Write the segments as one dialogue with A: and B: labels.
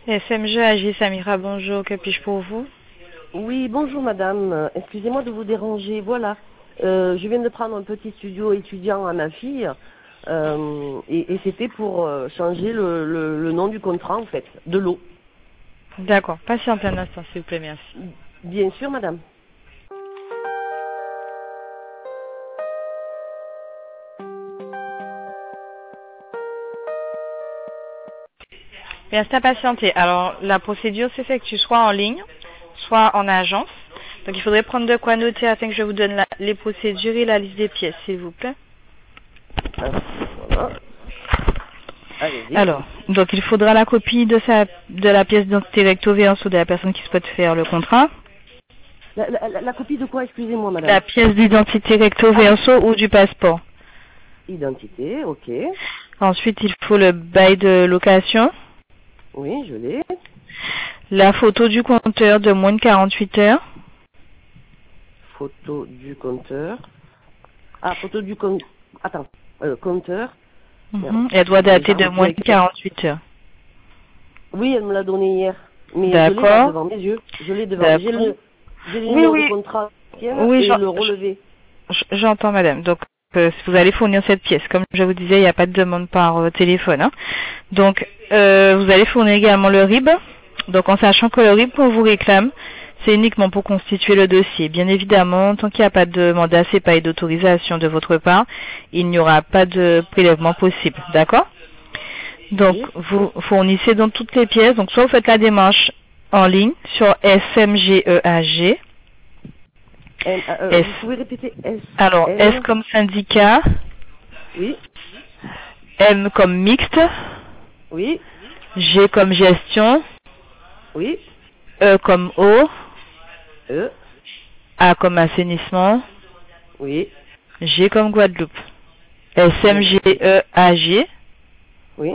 A: SMG AG Samira, bonjour, que puis-je pour vous?
B: Oui, bonjour madame. Excusez-moi de vous déranger. Voilà, je viens de prendre un petit studio étudiant à ma fille et c'était pour changer le nom du contrat en fait, de l'eau.
A: D'accord, patientez un instant s'il vous plaît, merci.
B: Bien sûr madame.
A: Merci à patienter. Alors, la procédure s'effectue soit en ligne, soit en agence. Donc, il faudrait prendre de quoi noter afin que je vous donne les procédures et la liste des pièces, s'il vous plaît.
B: Voilà. Allez-y.
A: Alors, donc il faudra la copie de la pièce d'identité recto verso de la personne qui souhaite faire le contrat.
B: La copie de quoi, excusez-moi madame?
A: La pièce d'identité recto verso ou du passeport.
B: Identité, ok.
A: Ensuite, il faut le bail de location.
B: Oui, je l'ai.
A: La photo du compteur de moins de 48 heures.
B: Photo du compteur. Ah, photo du Attends, compteur.
A: Elle doit dater de moins de 48 heures.
B: Oui, elle me l'a donné hier. Mais je l'ai là devant mes yeux. Je l'ai devant. J'ai le numéro de contrat et le relevé.
A: J'entends madame. Donc, vous allez fournir cette pièce. Comme je vous disais, il n'y a pas de demande par téléphone. Hein. Donc, vous allez fournir également le RIB. Donc, en sachant que le RIB qu'on vous réclame, c'est uniquement pour constituer le dossier. Bien évidemment, tant qu'il n'y a pas de mandat CEPA et d'autorisation de votre part, il n'y aura pas de prélèvement possible. D'accord? Donc, vous fournissez donc toutes les pièces. Donc, soit vous faites la démarche en ligne sur SMGEAG.
B: Vous pouvez répéter S.
A: Alors, S comme syndicat.
B: Oui.
A: M comme mixte.
B: Oui.
A: G comme gestion.
B: Oui.
A: E comme eau.
B: E.
A: A comme assainissement.
B: Oui.
A: G comme Guadeloupe. SMGEAG.
B: Oui.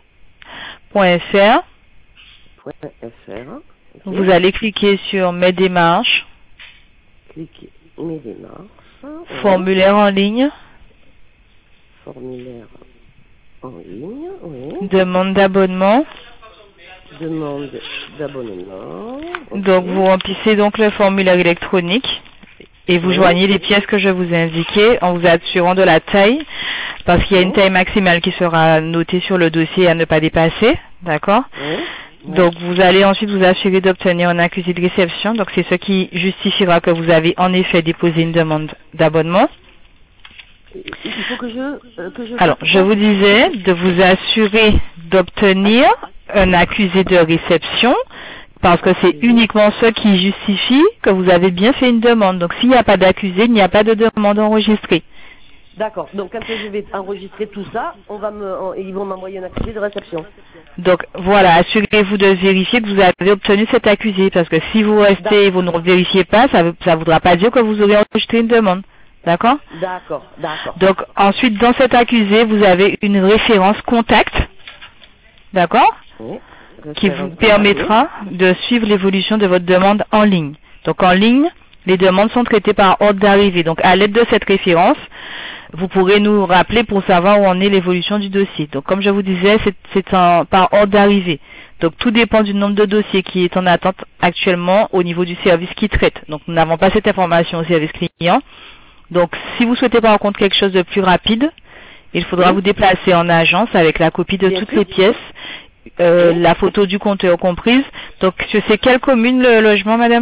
A: .fr.
B: .fr.
A: Vous allez cliquer sur mes démarches.
B: Cliquez mes démarches.
A: Formulaire en ligne.
B: Formulaire en ligne, oui.
A: Demande d'abonnement.
B: Demande d'abonnement. Okay.
A: Donc vous remplissez donc le formulaire électronique et vous joignez les pièces que je vous ai indiquées en vous assurant de la taille parce qu'il y a une taille maximale qui sera notée sur le dossier à ne pas dépasser, d'accord? Donc vous allez ensuite vous assurer d'obtenir un accusé de réception, donc c'est ce qui justifiera que vous avez en effet déposé une demande d'abonnement.
B: Il faut que je
A: Alors, je vous disais de vous assurer d'obtenir un accusé de réception parce que c'est uniquement ce qui justifie que vous avez bien fait une demande. Donc, s'il n'y a pas d'accusé, il n'y a pas de demande enregistrée.
B: D'accord. Donc, quand je vais enregistrer tout ça, ils vont m'envoyer un accusé de réception.
A: Donc, voilà, assurez-vous de vérifier que vous avez obtenu cet accusé parce que si vous restez et vous ne vérifiez pas, ça ne voudra pas dire que vous aurez enregistré une demande. D'accord?
B: D'accord, d'accord.
A: Donc, ensuite, dans cet accusé, vous avez une référence contact. D'accord?
B: Oui.
A: Qui vous permettra de suivre l'évolution de votre demande en ligne. Donc, en ligne, les demandes sont traitées par ordre d'arrivée. Donc, à l'aide de cette référence, vous pourrez nous rappeler pour savoir où en est l'évolution du dossier. Donc, comme je vous disais, c'est par ordre d'arrivée. Donc, tout dépend du nombre de dossiers qui est en attente actuellement au niveau du service qui traite. Donc, nous n'avons pas cette information au service client. Donc, si vous souhaitez par contre quelque chose de plus rapide, il faudra vous déplacer en agence avec la copie de toutes les pièces, la photo du compteur comprise. Donc, c'est quelle commune le logement, madame?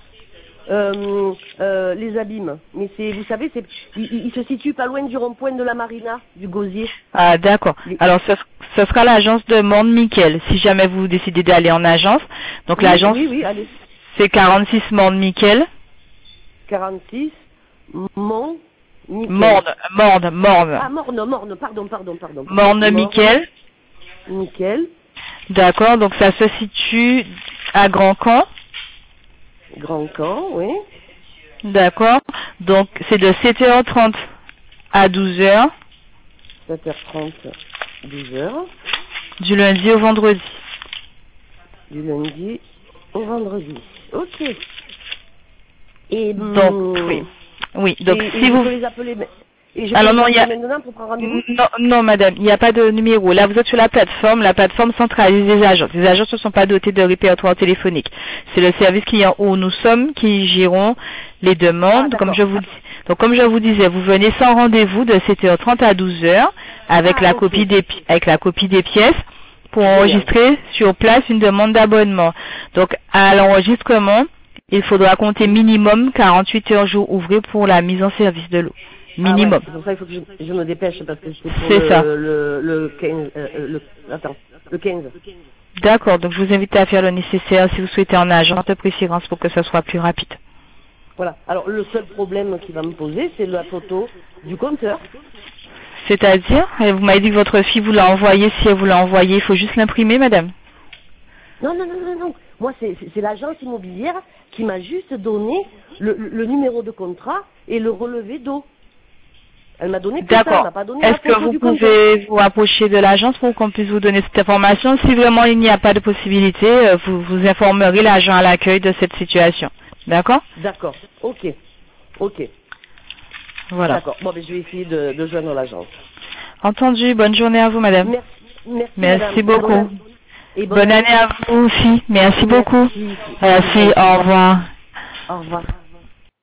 B: Les Abîmes. Mais vous savez, il se situe pas loin du rond-point de la Marina, du Gosier.
A: Ah, d'accord. Alors, ce sera l'agence de Morne-Miquel, si jamais vous décidez d'aller en agence. Donc, l'agence,
B: allez.
A: C'est 46 Morne-Miquel.
B: 46 Morne. Ah, Morne, pardon.
A: Morne-Miquel.
B: Nickel.
A: D'accord, donc ça se situe à Grand-Camp.
B: Grand-Camp, oui.
A: D'accord, donc c'est de 7h30 à 12h.
B: 7h30, 12h.
A: Du lundi au vendredi.
B: Du lundi au vendredi. Et
A: donc, oui. Donc,
B: si vous... Je peux les appeler Et je
A: Alors non,
B: peux maintenant pour prendre rendez-vous?
A: Non, madame, il n'y a pas de numéro. Là, vous êtes sur la plateforme centralise les agences. Les agences ne sont pas dotées de répertoire téléphonique. C'est le service client où nous sommes qui gérons les demandes.
B: Ah,
A: Comme je vous disais, vous venez sans rendez-vous de 7h30 à 12h avec la copie des pièces pour enregistrer sur place une demande d'abonnement. Donc, à l'enregistrement, il faudra compter minimum 48 heures jours ouvrés pour la mise en service de l'eau. Minimum.
B: Ah ouais, c'est pour ça qu'il faut que je me dépêche parce que
A: c'est
B: pour
A: ça.
B: le 15. Le 15.
A: D'accord, donc je vous invite à faire le nécessaire si vous souhaitez en agence de préférence pour que ce soit plus rapide.
B: Voilà. Alors le seul problème qui va me poser, c'est la photo du compteur.
A: C'est-à-dire, vous m'avez dit que votre fille vous l'a envoyé. Si elle vous l'a envoyé, il faut juste l'imprimer, madame.
B: Non. Moi, c'est l'agence immobilière qui m'a juste donné le numéro de contrat et le relevé d'eau. Elle m'a donné que ça, elle m'a pas donné la
A: Est-ce que
B: photo
A: vous
B: du
A: pouvez
B: compteur.
A: vous rapprocher de l'agence pour qu'on puisse vous donner cette information? Si vraiment il n'y a pas de possibilité, vous informerez l'agent à l'accueil de cette situation. D'accord?
B: D'accord. Ok.
A: Voilà.
B: D'accord. Bon, ben, je vais essayer de joindre l'agence.
A: Entendu. Bonne journée à vous, madame.
B: Merci
A: beaucoup.
B: Bonne
A: année à vous aussi. Merci beaucoup.
B: Merci.
A: Au revoir.
B: Au revoir.